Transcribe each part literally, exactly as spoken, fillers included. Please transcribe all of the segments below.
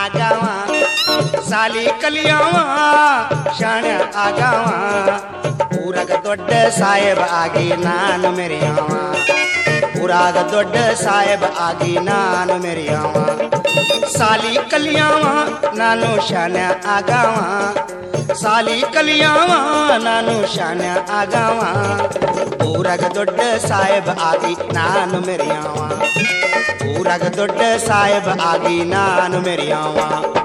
ಆಗಾವ ಸಾಲಿ ಕಲಿಯಾವ ಶಾಣ್ಯ ಆಗಾವ ಊರಾಗ ದೊಡ್ಡ ಸಾಹೇಬ ಆಗಿ ನಾನು ಮೆರೆಯವ ಊರಾಗ ದೊಡ್ಡ ಸಾಹೇಬ ಆಗಿ ನಾನು ಮೆರೆಯವ ಸಾಲಿ ಕಲಿಯಾವ ನಾನು ಶಾಣ್ಯ ಆಗಾವ ಸಾಲಿ ಕಲಿಯಾವ ನಾನು ಶಾಣ್ಯ ಆಗಾವ ಊರಾಗ ದೊಡ್ಡ ಸಾಹೇಬ ಆಗಿ ನಾನು ಮೆರೆಯವ ಊರಾಗ ದೊಡ್ಡ ಸಾಹೇಬ ಆಗಿ ನಾನು ಮೆರೆಯವ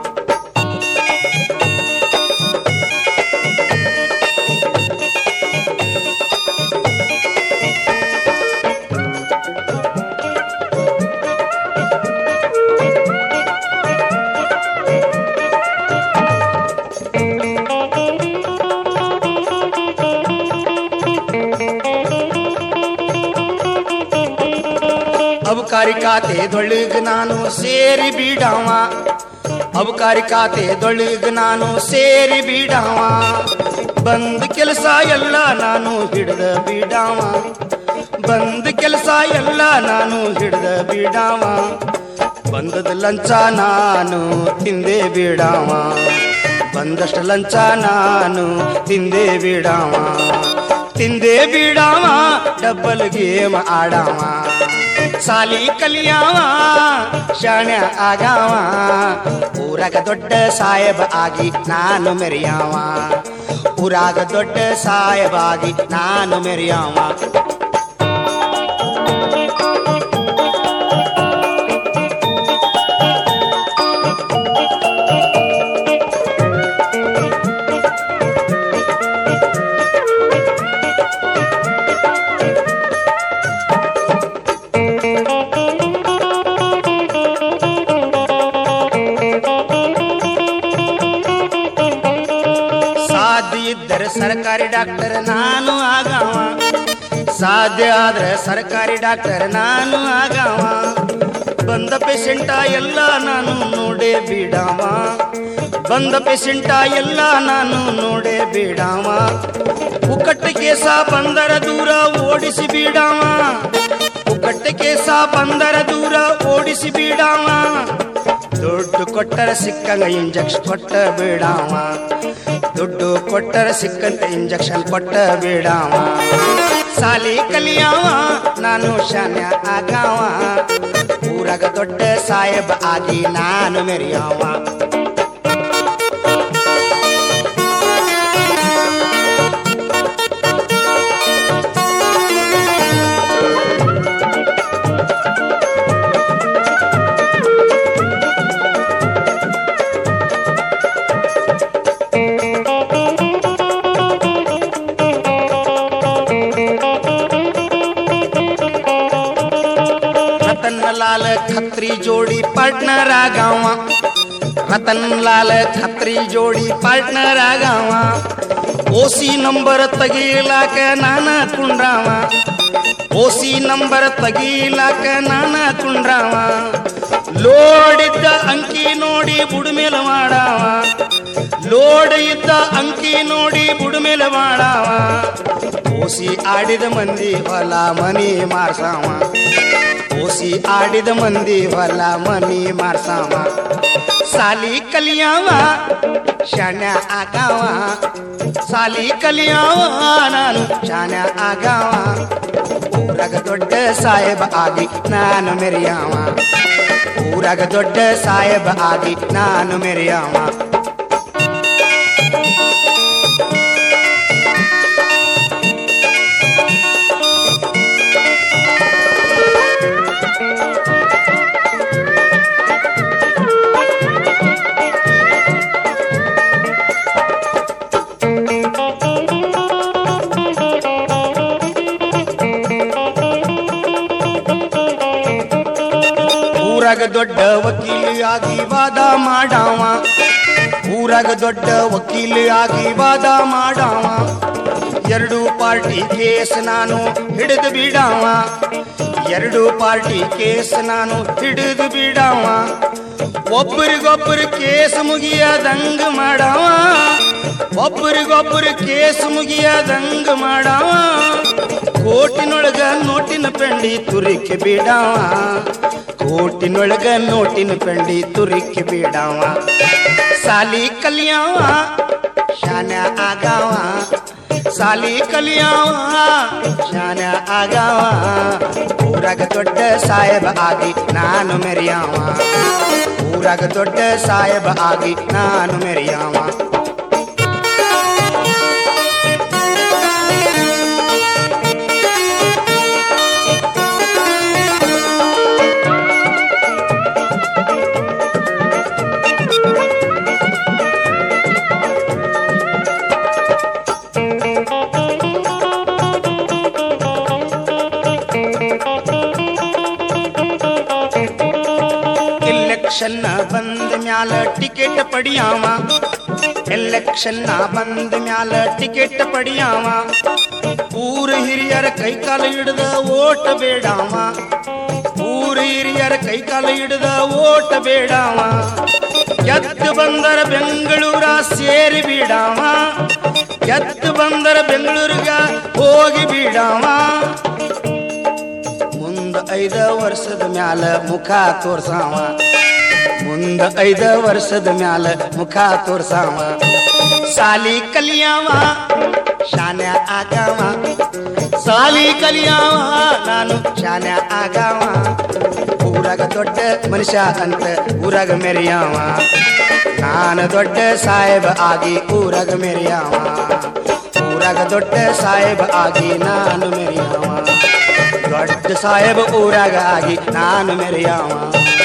ಅಬಕಾರಿ ಖಾತೆದೊಳಗ ನಾನು ಸೇರಿ ಬಿಡವ ಅಬಕಾರಿ ಖಾತೆದೊಳಗ ನಾನು ಸೇರಿ ಬಿಡವ ಬಂದ ಕೆಲಸ ಎಲ್ಲ ನಾನು ಹಿಡ್ದ ಬಿಡವ ಬಂದ ಕೆಲಸ ಎಲ್ಲ ನಾನು ಹಿಡ್ದ ಬಿಡವ ಬಂದದ ಲಂಚ ನಾನು ತಿಂದೆ ಬಿಡವ ಬಂದಷ್ಟು ಲಂಚ ನಾನು ತಿಂದೆ ಬಿಡವ ತಿಂದೆ ಬಿಡವ ಡಬ್ಬಲ್ ಗೇಮ್ ಆಡವ ಸಾಲಿ ಕಲಿಯಾವ ಶಾಣ್ಯ ಆಗಾವ ಊರಾಗ ದೊಡ್ಡ ಸಾಹೇಬ ಆಗಿ ನಾನು ಮೆರೆಯವ ಊರಾಗ ದೊಡ್ಡ ಸಾಹೇಬ ಆಗಿ ನಾನು ಮೆರೆಯವ ಇದ್ದರೆ ಸರ್ಕಾರಿ ಡಾಕ್ಟರ್ ನಾನು ಆಗಾವ ಸಾಧ್ಯ ಆದ್ರೆ ಸರ್ಕಾರಿ ಡಾಕ್ಟರ್ ನಾನು ಆಗಾವ ಬಂದ ಪೇಷಂಟ ಎಲ್ಲ ನಾನು ನೋಡೇ ಬಿಡಾವ ಬಂದ ಪೇಷಂಟ ಎಲ್ಲ ನಾನು ನೋಡೇ ಬಿಡಾವ ಉಕ್ಕಟ್ಟ ಕೇಸ ಬಂದರ ದೂರ ಓಡಿಸಿ ಬಿಡಾವ ಉಕ್ಕಟ್ಟ ಕೇಸ ಬಂದರ ದೂರ ಓಡಿಸಿ ಬಿಡಾವ ದುಡ್ಡು ಕೊಟ್ಟರ ಸಿಕ್ಕಂಗ ಇಂಜೆಕ್ಷನ್ ಕೊಟ್ಟ ಬಿಡಾವ ದುಡ್ಡು ಕೊಟ್ಟರ ಸಿಕ್ಕಂತ ಇಂಜೆಕ್ಷನ್ ಕೊಟ್ಟ ಬಿಡಾವ ಸಾಲಿ ಕಲಿಯಾವ ನಾನು ಶಾನ್ಯ ಆಗಾವ ಊರಾಗ ದೊಡ್ಡ ಸಾಹೇಬ ಆಗಿ ನಾನು ಮೆರೆಯವ रतन लाल खत्री जोड़ी पार्टनर आगावा रतन लाल खत्री जोड़ी पार्टनर आगावा ओसी नंबर तगीलाक नाना कुंड्रावा ओसी नंबर तगीलाक नाना कुंड्रावा ಲೋಡ್ ಇದ್ದ ಅಂಕಿ ನೋಡಿ ಬುಡುಮೇಲ ಮಾಡಾವ ಲೋಡ್ ಇದ್ದ ಅಂಕಿ ನೋಡಿ ಬುಡುಮೇಲ ಮಾಡಾವ ಓಸಿ ಆಡಿದ ಮಂದಿ ಹೊಲ ಮನಿ ಮಾರ್ಸಾವ ಓಸಿ ಆಡಿದ ಮಂದಿ ಹೊಲ ಮನಿ ಮಾರ್ಸಾವ ಸಾಲಿ ಕಲಿಯಾವ ಶಾನ್ಯ ಆಗಾವ ಸಾಲಿ ಕಲಿಯಾವ ನಾನು ಶಾನ್ಯ ಆಗಾವ ಊರಾಗ ದೊಡ್ಡ ಸಾಹೇಬ ಆಗಿ ನಾನು ಮೆರೆಯವ ಊರಾಗ ದೊಡ್ಡ ಸಾಹೇಬ ಆಗಿ ನಾನು ಮೆರೆಯವ ಊರಾಗ ದೊಡ್ಡ ವಕೀಲಿಯಾಗಿ ವಾದ ಮಾಡಾವ ಊರಾಗ ದೊಡ್ಡ ವಕೀಲಿಯಾಗಿ ವಾದ ಮಾಡಾವ ಎರಡು ಪಾರ್ಟಿ ಕೇಸ್ ನಾನು ಹಿಡಿದು ಬಿಡಾವ ಎರಡು ಪಾರ್ಟಿ ಕೇಸ್ ನಾನು ಹಿಡಿದು ಬಿಡಾವ ಒಬ್ಬರಿಗೊಬ್ಬರು ಕೇಸ್ ಮುಗಿಯದಂಗ ಮಾಡಾವ ಒಬ್ಬರಿಗೊಬ್ಬರು ಕೇಸ್ ಮುಗಿಯದಂಗ ಮಾಡಾವ ಕೋಟಿನೊಳಗ ನೋಟಿನ ಪೆಂಡಿ ತುರಿಕೆ ಬಿಡಾವ ಕೋಟಿನೊಳಗ ನೋಟಿನ ಪೆಂಡಿ ತುರಿಕಿ ಬೀಡಾವ ಸಾಲಿ ಕಲಿಯಾವ ಶಾನ್ಯ ಆಗಾವ ಸಾಲಿ ಕಲಿಯಾವ ಶಾನ್ಯ ಆಗಾವ ಊರಾಗ ದೊಡ್ಡ ಸಾಹೇಬ ಆಗಿ ನಾನು ಮೆರಿಯಾವ ಊರಾಗ ದೊಡ್ಡ ಸಾಹೇಬ ಆಗಿ ನಾನು ಮೆರಿಯಾವ ಎಲೆಕ್ಷನ್ ಬಂದ ಮ್ಯಾಲ ಟಿಕೆಟ್ ಪಡಿಯಾವ ಎಲೆಕ್ಷನ್ ಬಂದ ಮ್ಯಾಲ ಟಿಕೆಟ್ ಪಡಿಯಾವ ಊರ ಹಿರಿಯರ ಕೈಕಾಲ ಹಿಡಿದ ಓಟ ಬೇಡಾವ ಊರ ಹಿರಿಯರ ಕೈಕಾಲ ಹಿಡಿದ ಓಟ ಬೇಡಾವ ಎದ್ದು ಬಂದರ ಬೆಂಗಳೂರ ಸೇರಿ ಬಿಡಾವ ಎದ್ದು ಬಂದರ ಬೆಂಗಳೂರಿಗ ಹೋಗಿ ಬಿಡಾವ ಮುಂದ ಐದ ವರ್ಷದ ಮ್ಯಾಲ ಮುಖ ತೋರ್ಸಾವ ಮುಂದ ಐದ ವರ್ಷದ ಮ್ಯಾಲ ಮುಖ ತೋರ್ಸಾವ ಸಾಲಿ ಕಲಿಯಾವ ಶಾನ್ಯ ಆಗಾವ ಸಾಲಿ ಕಲಿಯಾವ ನಾನು ಶಾನ್ಯ ಆಗಾವ ಊರಾಗ ದೊಡ್ಡ ಮನುಷ್ಯ ಅಂತ ಊರಾಗ ಮೆರಿಯಾವ ನಾನು ದೊಡ್ಡ ಸಾಹೇಬ ಆಗಿ ಊರಾಗ ಮೆರಿಯಾವ ಊರಾಗ ದೊಡ್ಡ ಸಾಹೇಬ ಆಗಿ ನಾನು ಮೆರಿಯಾವ ದೊಡ್ಡ ಸಾಹೇಬ ಊರಾಗ ಆಗಿ ನಾನು ಮೆರಿಯಾವ